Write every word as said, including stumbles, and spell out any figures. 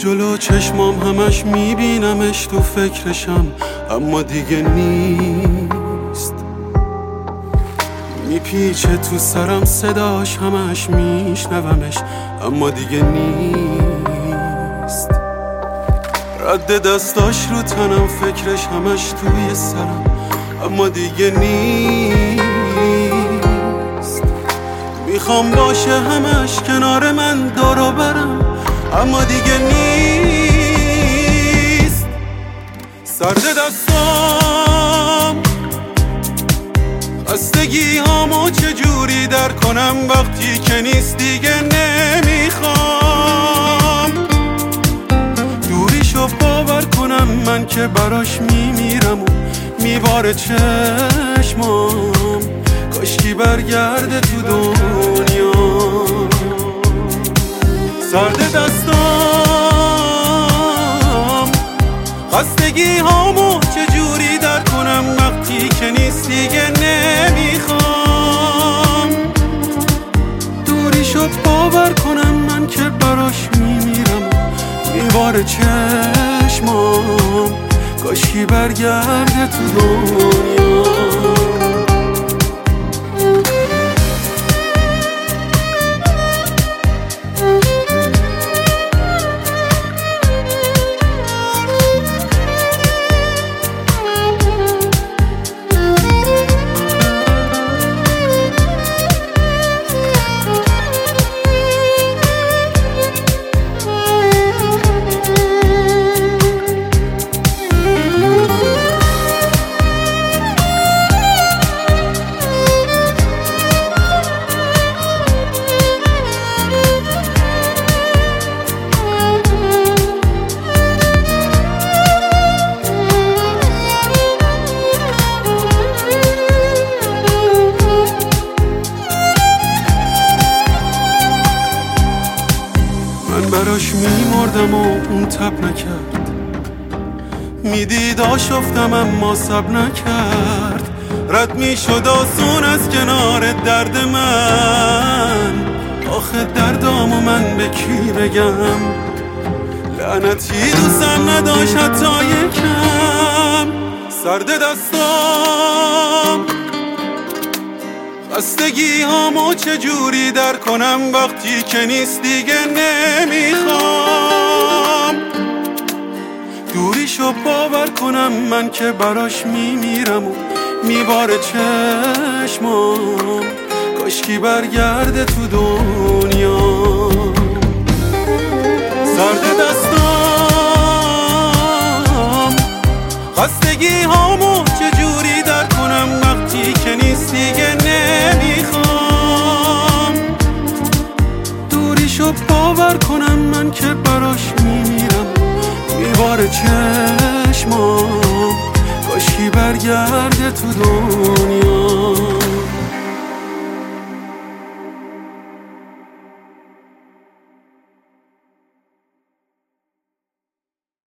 جلو چشمام همش میبینمش، تو فکرشم اما دیگه نیست. میپیچه تو سرم صداش، همش میشنومش اما دیگه نیست. رد دستاش رو تنم، فکرش همش توی سرم اما دیگه نیست. میخوام باشه همش کنار من دارو برم اما دیگه نیست. سرد دستام، خستگی هامو چجوری در کنم وقتی که نیست دیگه نمیخوام. دوریشو باور کنم من که براش میمیرم و میباره چشمام، کاشکی برگرده تو دنیا. سرد دستام، خستگی هامو چجوری در کنم وقتی که نیست دیگه نمیخوام. دوری شد باور کنم من که براش میمیرم، میباره چشمام، کاشکی برگرده تو دنیا. من براش میمردم و اون تب نکرد، میدید آشفتم اما سب نکرد. رد میشد آسون از کنار درد من، آخه دردامو من به کی بگم؟ لعنتی دوستم نداشت حتی یکم. سرد دستام، خستگی هامو چجوری در کنم وقتی که نیست دیگه نمیخوام. دوریشو باور کنم من که براش میمیرم و میباره چشمام، کاشکی برگرده تو دنیا. سرد دستام، خستگی هامو چجوری در کنم وقتی که نیست دیگه نمیخوام. دوریشو باور کنم من که براش میمیرم، میباره چشمام، کاشکی برگرده تو دنیا.